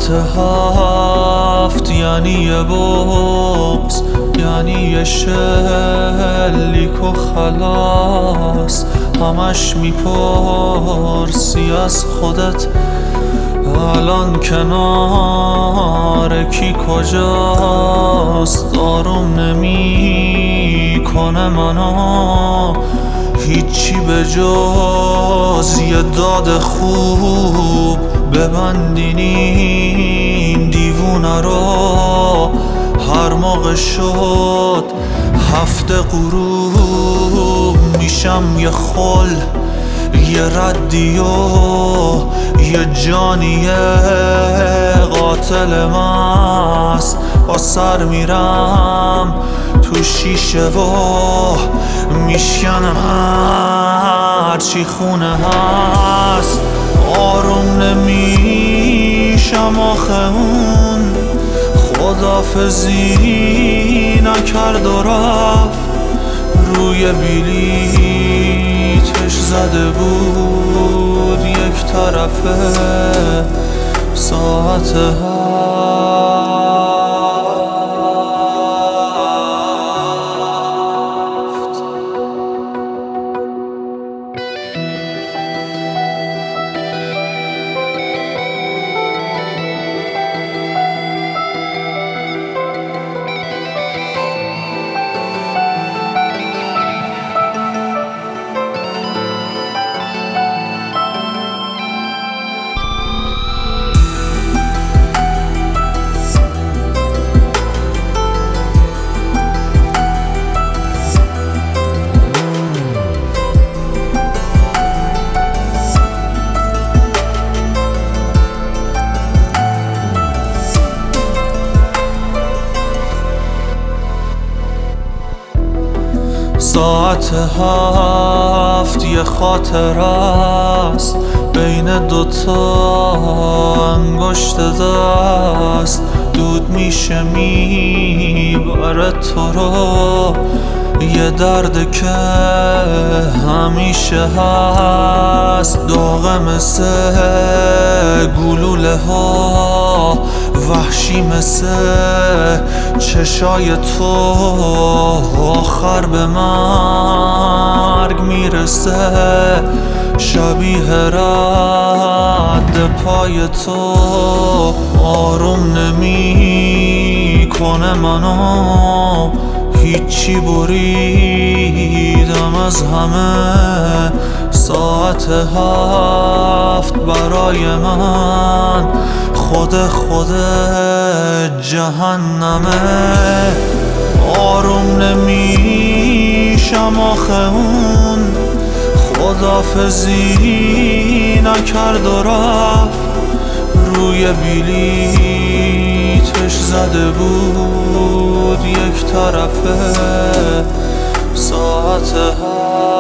ساعت 7 یعنی یه بغض، یعنی یه شلیک و خلاص. همش میپرسی از خودت الان کنار کی کجاست. آروم نمیکنه منو هیچی به جز یه داد خوب. ببندین این دیوونه رو، هر موقع شد هفته غروب میشم یه خل، یه ردی و یه جانی قاتل مست. با سر میرم تو شیشه و میشکنم هرچی خونه هست. آروم نمیشم آخه اون خدافزی نکرد و رفت. روی بلیتش زده بود یک طرفه ساعت 7. ساعت 7 یه خاطر است بین دوتا انگشت دست. دود میشه میبره تو رو، یه درد که همیشه هست. داغه مثل گلوله ها، وحشی مثل چشای تو. آخر به مرگ میرسه، شبیه رد پای تو. آروم نمی کنه منو هیچی، بریدم از همه. ساعت 7 برای من خود جهنمه. آروم نمیشم آخه اون خدافزی نکرد و رفت. روی بلیتش زده بود یک طرفه ساعت 7.